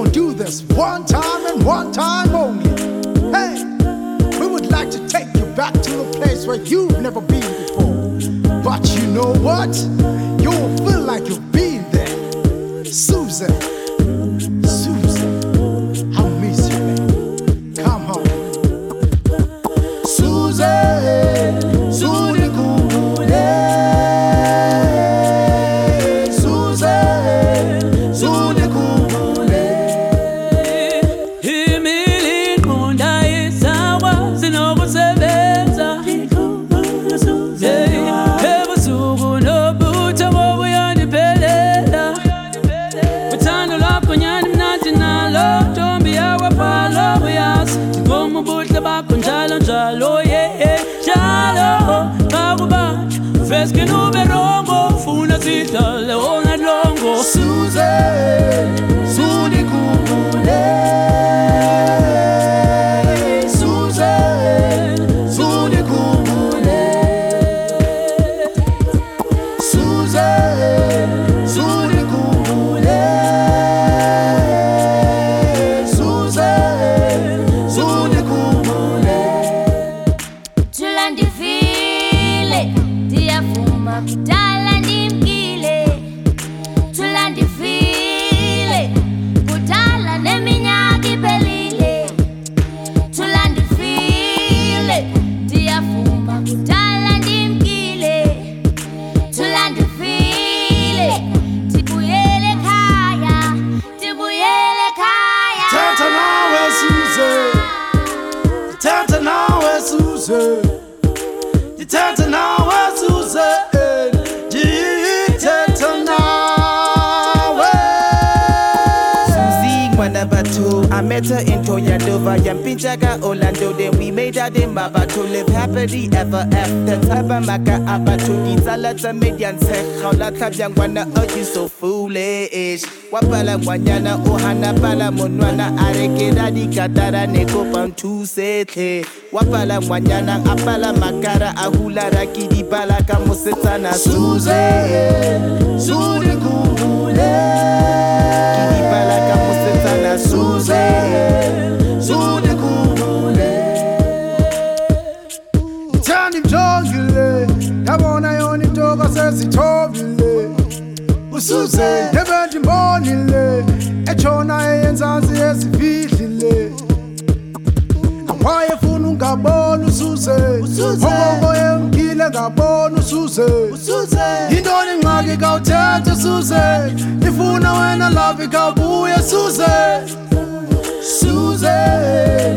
gonna do this one time and one time only. Hey, we would like to take you back to a place where you've never been before. But you know what? You'll feel like you've been there. Susan, Susan, I'll miss you, man. Come home. Susan, Susan, Jalo, yeah, jalo, kaguba, fesque no berongo, funa zita, leona longo, Susan, Susan, Susan, Susan, Susan, Susan, Kudala ndimkile, tulandifile. Kudala neminyaka iphelile, tulandifile. Ndiyavuma kudala ndimkile, tulandifile. Tibuyele ekhaya, tibuyele ekhaya. Tata nawe Susan, Tata nawe Susan, Tata nawe Susan. I met her in Toyadova, Yampinjaga, Orlando. Then we made out in Baba to live happily ever after. Tabamaka Abatu, Izalata Median Sek, Haulata Yangwana, oh, you so foolish. Wapala Wanyana, Ohana Pala Monwana, Arekeda di Katara, Neko Pantu Sete. Wapala Wanyana, Apala Makara, Ahula Raki di Balaka Mosetana, Susan, Susan Kumule. Susan, Susan Kumule. Tani mjongile, yabona yoni toka sesitobile. Usuze, nebendi mbonile, echona eyenzansi esifihlile. Akwaye funu ngabona usuze, Hongo yemkile ngabona usuze. Indoni ngaki kawuthethe usuze, ifuna wena love ikawubuye Suze. Suze.